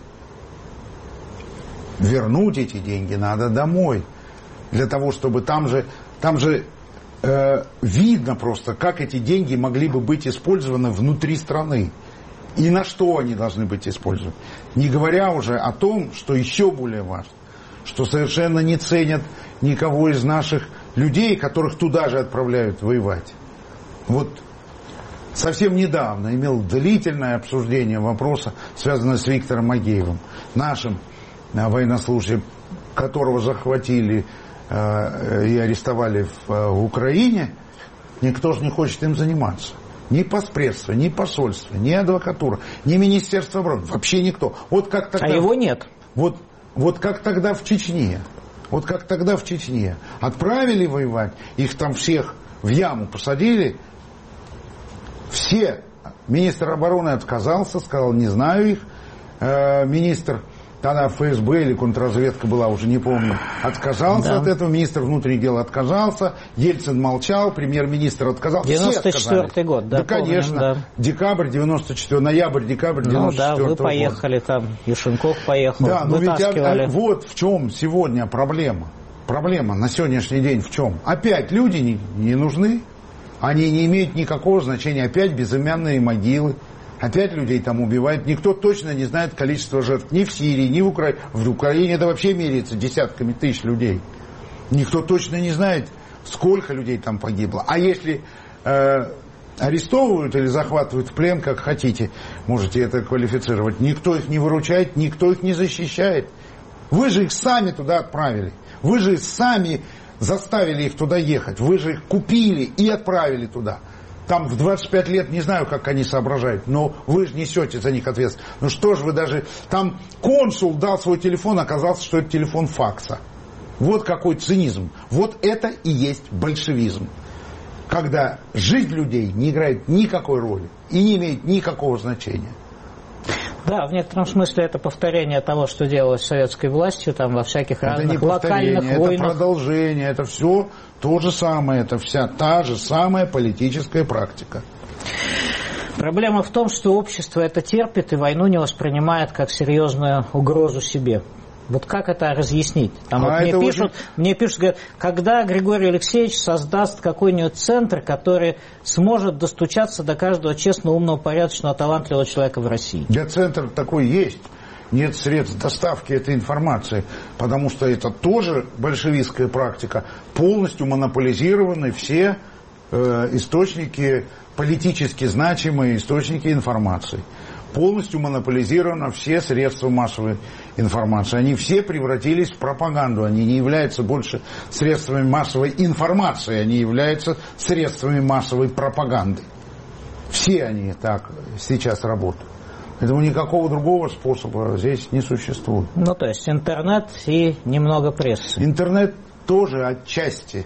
Вернуть эти деньги надо домой, для того, чтобы там же... Там же э, видно просто, как эти деньги могли бы быть использованы внутри страны. И на что они должны быть использованы. Не говоря уже о том, что еще более важно, что совершенно не ценят никого из наших людей, которых туда же отправляют воевать. Вот совсем недавно имел длительное обсуждение вопроса, связанного с Виктором Агеевым, нашим э, военнослужащим, которого захватили и арестовали в, в Украине. Никто же не хочет им заниматься. Ни постпредство, ни посольство, ни адвокатура, ни Министерство обороны. Вообще никто. Вот как тогда, а его нет. Вот, вот как тогда в Чечне. Вот как тогда в Чечне. Отправили воевать, их там всех в яму посадили. Все. Министр обороны отказался, сказал: не знаю их. Э, министр... Тогда эф эс бэ или контрразведка была, уже не помню, отказался да. от этого, министр внутренних дел отказался, Ельцин молчал, премьер-министр отказался. девяносто четвёртый год, да? Да, помним, конечно. Да. Декабрь девяносто четвёртый, ноябрь-декабрь девяносто четвёртого года. Ну да, вы поехали года. Там, Юшенков поехал, да, но вытаскивали. Ведь, вот в чем сегодня проблема. Проблема на сегодняшний день в чем? Опять люди не, не нужны, они не имеют никакого значения, опять безымянные могилы. Опять людей там убивают. Никто точно не знает количество жертв ни в Сирии, ни в Украине. В Украине это вообще меряется десятками тысяч людей. Никто точно не знает, сколько людей там погибло. А если э, арестовывают или захватывают в плен, как хотите, можете это квалифицировать, никто их не выручает, никто их не защищает. Вы же их сами туда отправили. Вы же сами заставили их туда ехать. Вы же их купили и отправили туда. Там в двадцать пять лет, не знаю, как они соображают, но вы же несете за них ответственность. Ну что ж вы даже... Там консул дал свой телефон, оказалось, что это телефон факса. Вот какой цинизм. Вот это и есть большевизм. Когда жизнь людей не играет никакой роли и не имеет никакого значения. Да, в некотором смысле это повторение того, что делалось советской властью, там во всяких это разных локальных войнах. Это продолжение, это все то же самое, это вся та же самая политическая практика. Проблема в том, что общество это терпит и войну не воспринимает как серьезную угрозу себе. Вот как это разъяснить? Там а вот мне, пишут, очень... мне пишут, говорят, когда Григорий Алексеевич создаст какой-нибудь центр, который сможет достучаться до каждого честного, умного, порядочного, талантливого человека в России? Для центра такой есть. Нет средств доставки этой информации, потому что это тоже большевистская практика. Полностью монополизированы все э, источники, политически значимые источники информации. Полностью монополизированы все средства массовой информации. Они все превратились в пропаганду. Они не являются больше средствами массовой информации, они являются средствами массовой пропаганды. Все они так сейчас работают. Поэтому никакого другого способа здесь не существует. Ну, то есть интернет и немного прессы. Интернет тоже отчасти.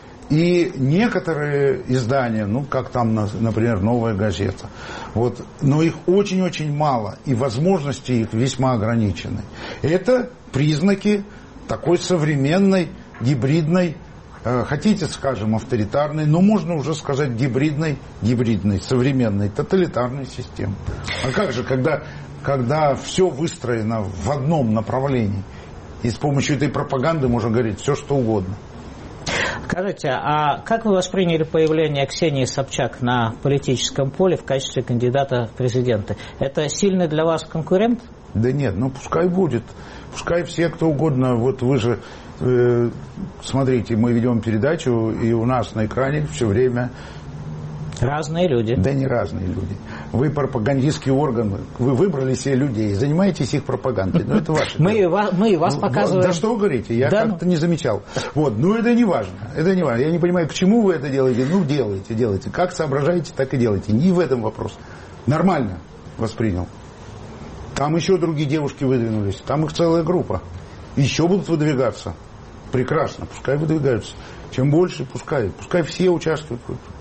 И некоторые издания, ну, как там, например, «Новая газета», вот, но их очень-очень мало, и возможности их весьма ограничены. Это признаки такой современной гибридной, хотите, скажем, авторитарной, но можно уже сказать гибридной, гибридной, современной, тоталитарной системы. А как же, когда, когда все выстроено в одном направлении, и с помощью этой пропаганды можно говорить все, что угодно. Скажите, а как вы восприняли появление Ксении Собчак на политическом поле в качестве кандидата в президенты? Это сильный для вас конкурент? Да нет, ну пускай будет. Пускай все, кто угодно. Вот вы же, э, смотрите, мы ведем передачу, и у нас на экране все время... Разные люди. Да не разные люди. Вы пропагандистский орган, вы выбрали себе людей, занимаетесь их пропагандой. Ну, это ваше мы, и вас, мы и вас показываем. Да что вы говорите, я да, как-то ну... не замечал. Вот, ну это не важно, это не важно. Я не понимаю, к чему вы это делаете. Ну, делайте, делайте. Как соображаете, так и делайте. Не в этом вопрос. Нормально воспринял. Там еще другие девушки выдвинулись. Там их целая группа. Еще будут выдвигаться. Прекрасно, пускай выдвигаются. Чем больше, пускай. Пускай все участвуют.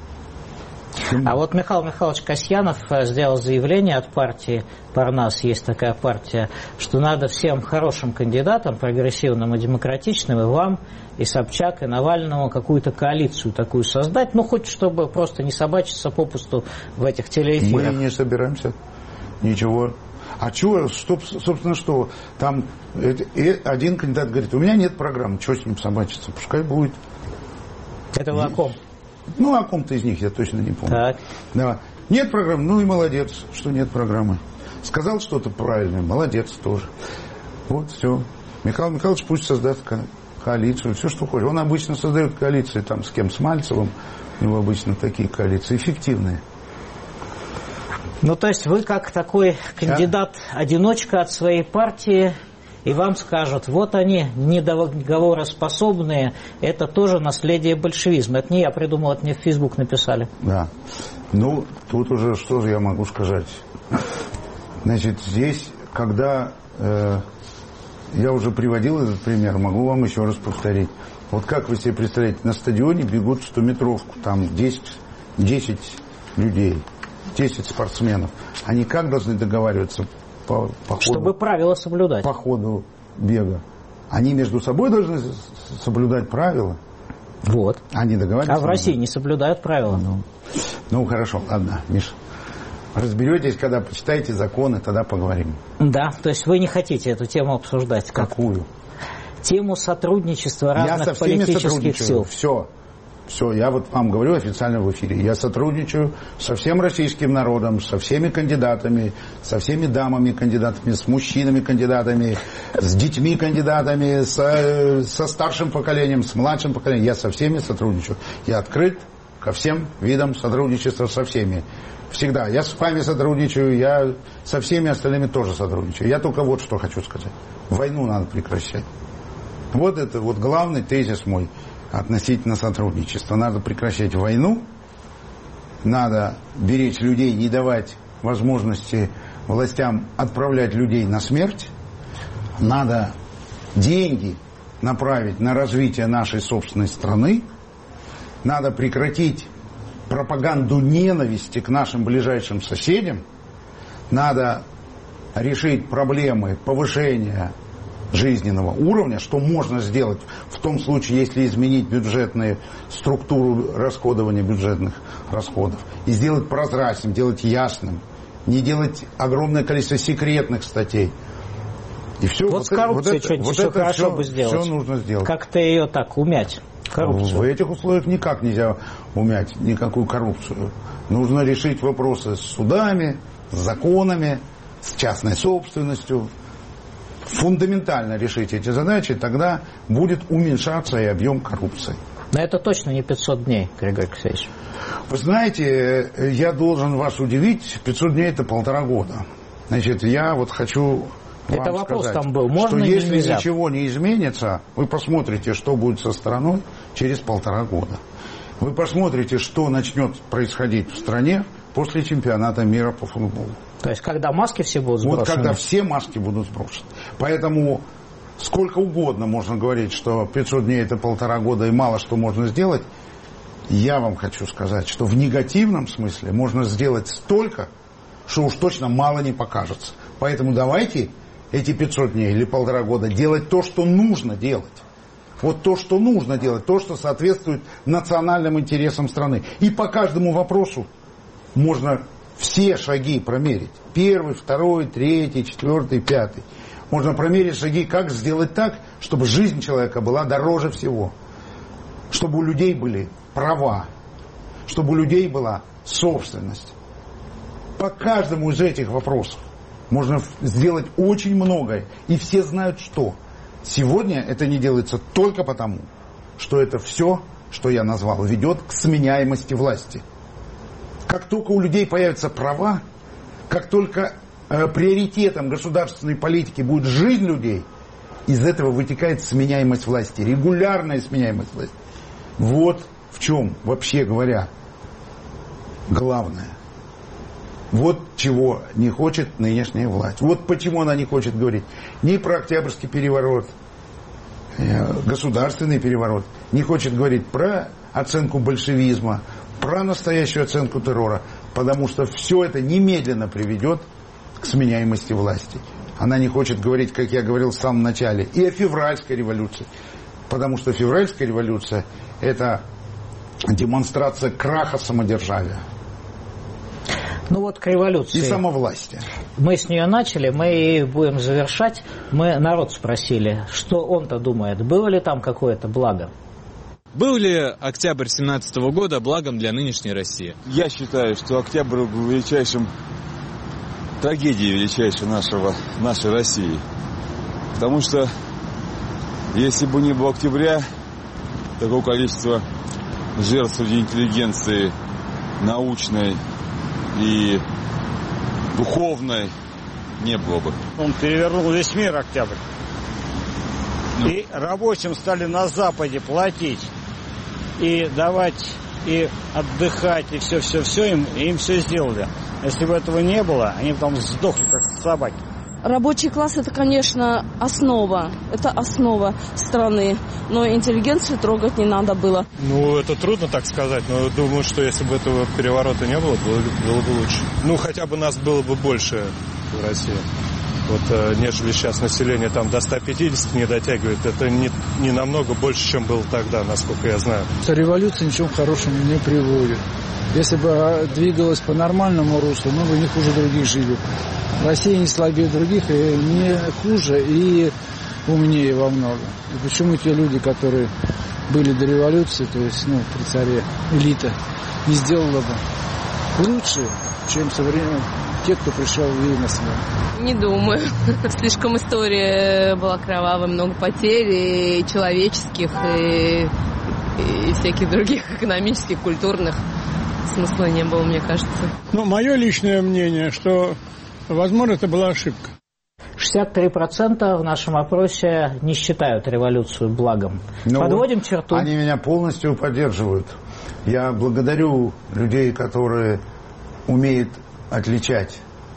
А вот Михаил Михайлович Касьянов сделал заявление от партии «Парнас», есть такая партия, что надо всем хорошим кандидатам, прогрессивным и демократичным, и вам, и Собчак, и Навальному какую-то коалицию такую создать, ну, хоть чтобы просто не собачиться попусту в этих телеэфирах. Мы не собираемся. Ничего. А чего, что, собственно, что? Там один кандидат говорит, у меня нет программы, что с ним собачиться? Пускай будет. Это вы о ком? Ну, о ком-то из них я точно не помню. Так. Да. Нет программы, ну и молодец, что нет программы. Сказал что-то правильное, молодец тоже. Вот, все. Михаил Михайлович пусть создаст ко- коалицию, все, что хочет. Он обычно создает коалиции, там, с кем, с Мальцевым. У него обычно такие коалиции эффективные. Ну, то есть вы как такой кандидат-одиночка от своей партии... И вам скажут, вот они, недоговороспособные, это тоже наследие большевизма. Это не я придумал, это мне в Facebook написали. Да. Ну, тут уже что же я могу сказать. Значит, здесь, когда э, я уже приводил этот пример, могу вам еще раз повторить. Вот как вы себе представляете, на стадионе бегут стометровку, там десять, десять людей, десять спортсменов. Они как должны договариваться? По, по ходу, чтобы правила соблюдать. По ходу бега. Они между собой должны соблюдать правила. Вот. Они договариваются. А в России не соблюдают правила. Ну, ну хорошо, ладно, Миша. Разберетесь, когда почитаете законы, тогда поговорим. Да, то есть вы не хотите эту тему обсуждать. Как? Какую? Тему сотрудничества разных я со всеми политических сил. Все. Все, я вот вам говорю официально в эфире. Я сотрудничаю со всем российским народом, со всеми кандидатами, со всеми дамами кандидатами, с мужчинами кандидатами, с детьми кандидатами, со, со старшим поколением, с младшим поколением. Я со всеми сотрудничаю. Я открыт ко всем видам сотрудничества со всеми. Всегда. Я с вами сотрудничаю, я со всеми остальными тоже сотрудничаю. Я только вот что хочу сказать. Войну надо прекращать. Вот это вот главный тезис мой. Относительно сотрудничества. Надо прекращать войну, надо беречь людей, не давать возможности властям отправлять людей на смерть, надо деньги направить на развитие нашей собственной страны, надо прекратить пропаганду ненависти к нашим ближайшим соседям, надо решить проблемы повышения жизненного уровня, что можно сделать в том случае, если изменить бюджетную структуру расходования бюджетных расходов и сделать прозрачным, делать ясным, не делать огромное количество секретных статей. И все. Вот, вот с коррупцией вот что-нибудь вот еще хорошо все, бы сделать. Все нужно сделать. Как-то ее так умять. Коррупцию. В этих условиях никак нельзя умять никакую коррупцию. Нужно решить вопросы с судами, с законами, с частной собственностью. Фундаментально решить эти задачи, тогда будет уменьшаться и объем коррупции. Но это точно не пятьсот дней, Григорий Алексеевич. Вы знаете, я должен вас удивить, пятьсот дней это полтора года. Значит, я вот хочу вам это вопрос сказать, там был, можно что или если нельзя? Ничего не изменится, вы посмотрите, что будет со страной через полтора года. Вы посмотрите, что начнет происходить в стране после чемпионата мира по футболу. То есть, когда маски все будут сброшены? Вот когда все маски будут сброшены. Поэтому сколько угодно можно говорить, что пятьсот дней это полтора года и мало что можно сделать. Я вам хочу сказать, что в негативном смысле можно сделать столько, что уж точно мало не покажется. Поэтому давайте эти пятьсот дней или полтора года делать то, что нужно делать. Вот то, что нужно делать, то, что соответствует национальным интересам страны. И по каждому вопросу можно все шаги промерить. Первый, второй, третий, четвертый, пятый. Можно промерить шаги, как сделать так, чтобы жизнь человека была дороже всего. Чтобы у людей были права. Чтобы у людей была собственность. По каждому из этих вопросов можно сделать очень многое. И все знают, что. Сегодня это не делается только потому, что это все, что я назвал, ведет к сменяемости власти. Как только у людей появятся права, как только э, приоритетом государственной политики будет жизнь людей, из этого вытекает сменяемость власти, регулярная сменяемость власти. Вот в чем, вообще говоря, главное. Вот чего не хочет нынешняя власть. Вот почему она не хочет говорить ни про Октябрьский переворот, государственный переворот, не хочет говорить про оценку большевизма, про настоящую оценку террора, потому что все это немедленно приведет к сменяемости власти. Она не хочет говорить, как я говорил в самом начале, и о февральской революции, потому что февральская революция – это демонстрация краха самодержавия. Ну вот к революции. И самовластия. Мы с нее начали, мы ее будем завершать. Мы народ спросили, что он-то думает, было ли там какое-то благо? Был ли октябрь семнадцатого года благом для нынешней России? Я считаю, что октябрь был величайшим, трагедией величайшей нашего, нашей России. Потому что если бы не было октября, такого количества жертв среди интеллигенции научной и духовной не было бы. Он перевернул весь мир, октябрь. Ну. И рабочим стали на Западе платить. И давать, и отдыхать, и все-все-все, им, им все сделали. Если бы этого не было, они бы там сдохли, как собаки. Рабочий класс – это, конечно, основа. Это основа страны. Но интеллигенцию трогать не надо было. Ну, это трудно так сказать, но думаю, что если бы этого переворота не было, было, было бы лучше. Ну, хотя бы нас было бы больше в России. Вот, нежели сейчас население там до ста пятидесяти не дотягивает. Это не, не намного больше, чем было тогда, насколько я знаю. Революция ничего хорошего не приводит. Если бы двигалась по нормальному руслу, мы бы не хуже других жили. Россия не слабее других, и не хуже, и умнее во многом. И почему те люди, которые были до революции, то есть, ну, при царе, элита, не сделала бы лучше, чем современные, те, кто пришел ей на смену? Не думаю. Слишком история была кровавая, много потерь и человеческих, и, и всяких других экономических, культурных. Смысла не было, мне кажется. Ну, мое личное мнение, что, возможно, это была ошибка. шестьдесят три процента в нашем опросе не считают революцию благом. Но подводим черту. Они меня полностью поддерживают. Я благодарю людей, которые умеют отличать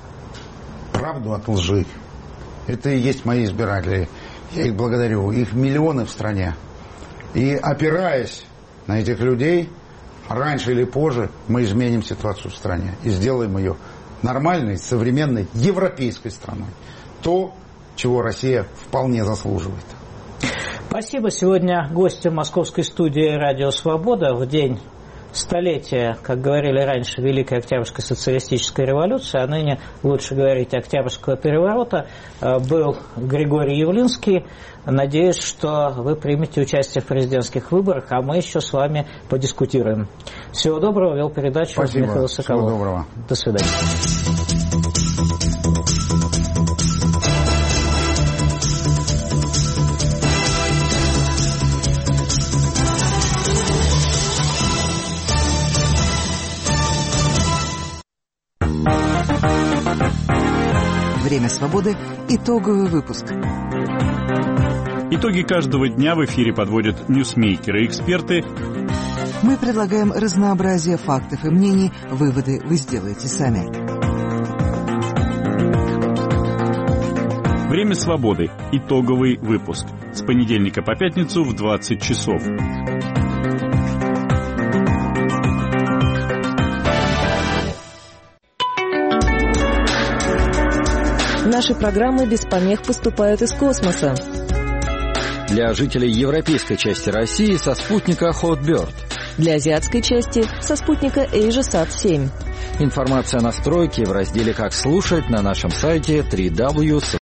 правду от лжи. Это и есть мои избиратели. Я их благодарю. Их миллионы в стране. И опираясь на этих людей, раньше или позже мы изменим ситуацию в стране и сделаем ее нормальной, современной, европейской страной. То, чего Россия вполне заслуживает. Спасибо. Сегодня гостем московской студии «Радио Свобода» в день столетия, как говорили раньше, Великой Октябрьской социалистической революции, а ныне лучше говорить Октябрьского переворота, был Григорий Явлинский. Надеюсь, что вы примете участие в президентских выборах, а мы еще с вами подискутируем. Всего доброго. Вел передачу Спасибо. Михаил Соколов. Всего доброго. До свидания. Время свободы. Итоговый выпуск. Итоги каждого дня в эфире подводят ньюсмейкеры и эксперты. Мы предлагаем разнообразие фактов и мнений. Выводы вы сделаете сами. Время свободы. Итоговый выпуск. С понедельника по пятницу в двадцать часов. Наши программы без помех поступают из космоса. Для жителей европейской части России со спутника Hotbird. Для азиатской части со спутника AsiaSat семь. Информация о настройке в разделе «Как слушать» на нашем сайте дабл ю дабл ю дабл ю точка